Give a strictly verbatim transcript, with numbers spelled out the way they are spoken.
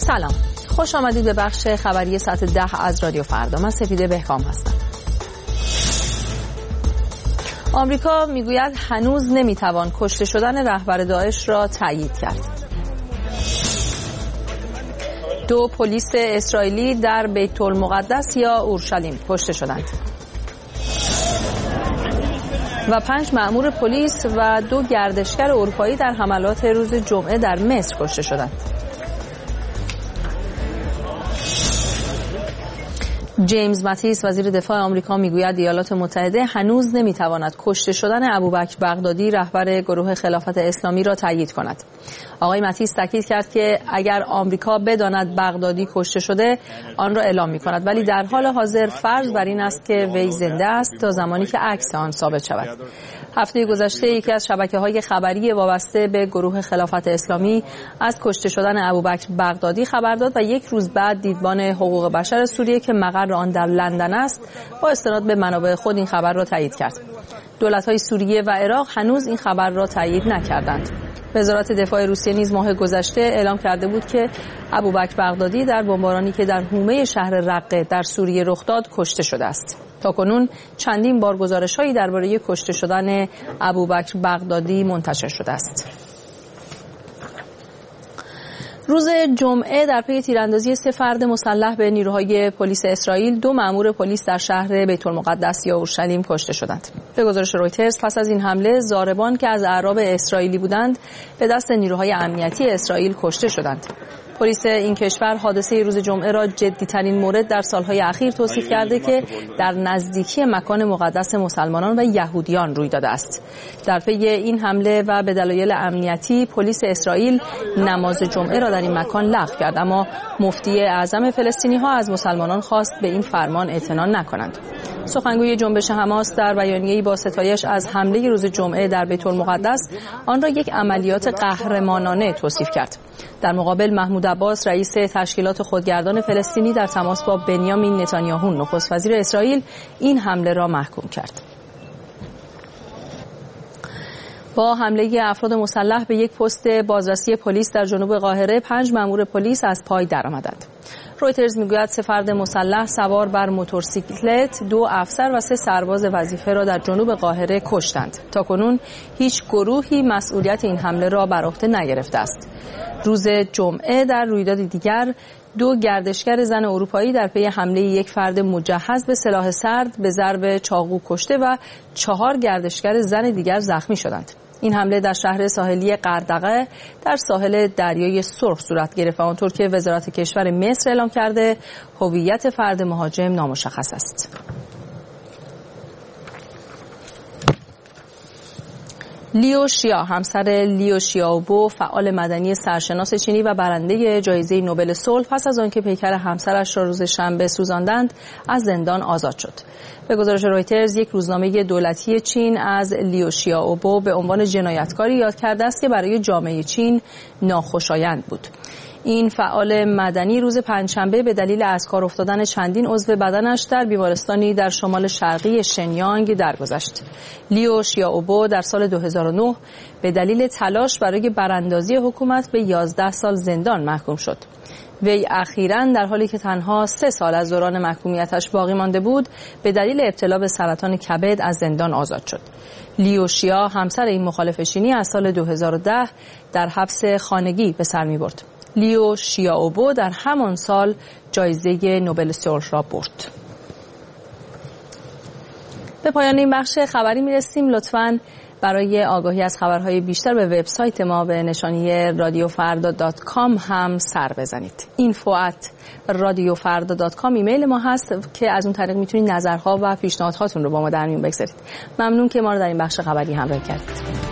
سلام، خوش آمدید به بخش خبری ساعت ده از رادیو فردا. من سپیده بهکام هستم. آمریکا میگوید هنوز نمیتوان کشته شدن رهبر داعش را تایید کرد. دو پلیس اسرائیلی در بیت المقدس یا اورشلیم کشته شدند و پنج مأمور پلیس و دو گردشگر اروپایی در حملات روز جمعه در مصر کشته شدند. جیمز ماتیس وزیر دفاع آمریکا میگوید ایالات متحده هنوز نمیتواند کشته شدن ابوبکر بغدادی رهبر گروه خلافت اسلامی را تایید کند. آقای ماتیس تاکید کرد که اگر آمریکا بداند بغدادی کشته شده آن را اعلام میکند، ولی در حال حاضر فرض بر این است که وی زنده است تا زمانی که عکس آن ثابت شود. هفته گذشته یکی از شبکه‌های خبری وابسته به گروه خلافت اسلامی از کشته شدن ابوبکر بغدادی خبر داد و یک روز بعد دیدبان حقوق بشر سوریه که مقر آن در لندن است با استناد به منابع خود این خبر را تایید کرد. دولت‌های سوریه و عراق هنوز این خبر را تایید نکردند. وزارت دفاع روسیه نیز ماه گذشته اعلام کرده بود که ابوبکر بغدادی در بمبارانی که در حومه شهر رقه در سوریه رخ داد کشته شده است. تاکنون چندین بار گزارش‌هایی درباره کشته شدن ابوبکر بغدادی منتشر شده است. روز جمعه در پی تیراندازی سه فرد مسلح به نیروهای پلیس اسرائیل، دو مأمور پلیس در شهر بیت المقدس یا اورشلیم کشته شدند. به گزارش رویترز پس از این حمله ضاربان که از اعراب اسرائیلی بودند به دست نیروهای امنیتی اسرائیل کشته شدند. پلیس این کشور حادثه روز جمعه را جدی‌ترین مورد در سالهای اخیر توصیف کرده که در نزدیکی مکان مقدس مسلمانان و یهودیان روی داده است. در پی این حمله و به دلایل امنیتی پلیس اسرائیل نماز جمعه را در این مکان لغو کرد، اما مفتی اعظم فلسطینی‌ها از مسلمانان خواست به این فرمان اعتنا نکنند. سخنگوی جنبش حماس در بیانیه‌ای با ستایش از حمله روز جمعه در بیت المقدس آن را یک عملیات قهرمانانه توصیف کرد. در مقابل محمود عباس رئیس تشکیلات خودگردان فلسطینی در تماس با بنیامین نتانیاهو نخست وزیر اسرائیل این حمله را محکوم کرد. با حمله افراد مسلح به یک پست بازرسی پلیس در جنوب قاهره، پنج مأمور پلیس از پای درآمدند. رویترز میگوید سه فرد مسلح سوار بر موتورسیکلت، دو افسر و سه سرباز وظیفه را در جنوب قاهره کشتند. تاکنون هیچ گروهی مسئولیت این حمله را بر عهده نگرفته است. روز جمعه در رویداد دیگر، دو گردشگر زن اروپایی در پی حمله یک فرد مجهز به سلاح سرد به ضرب چاقو کشته و چهار گردشگر زن دیگر زخمی شدند. این حمله در شهر ساحلی غردقه در ساحل دریای سرخ صورت گرفت، آنطور که وزارت کشور مصر اعلام کرده هویت فرد مهاجم نامشخص است. لیو شیا، همسر لیو شیائوبو، فعال مدنی سرشناس چینی و برنده جایزه نوبل صلح، پس از آنکه پیکر همسرش را روز شنبه سوزاندند از زندان آزاد شد. به گزارش رویترز یک روزنامه دولتی چین از لیو شیائوبو به عنوان جنایتکاری یاد کرده است که برای جامعه چین ناخوشایند بود. این فعال مدنی روز پنجشنبه به دلیل از کار افتادن چندین عضو بدنش در بیمارستانی در شمال شرقی شنیانگ درگذشت. لیو شیائوبو در سال دو هزار و نه به دلیل تلاش برای براندازی حکومت به یازده سال زندان محکوم شد. وی اخیراً در حالی که تنها سه سال از دوران محکومیتش باقی مانده بود، به دلیل ابتلا به سرطان کبد از زندان آزاد شد. لیو شیا، همسر این مخالف چینی، از سال دو هزار و ده در حبس خانگی به سر می‌برد. لیو شیائوبو در همان سال جایزه نوبل صلح را برد. به پایان این بخش خبری می‌رسیم. لطفاً برای آگاهی از خبرهای بیشتر به وبسایت ما به نشانی رادیو فردا دات کام هم سر بزنید. اینفو ات رادیو فردا دات کام ایمیل ما هست که از اون طریق میتونید نظرها و پیشنهادهاتون رو با ما در میون بگذارید. ممنون که ما رو در این بخش خبری همراه کردید.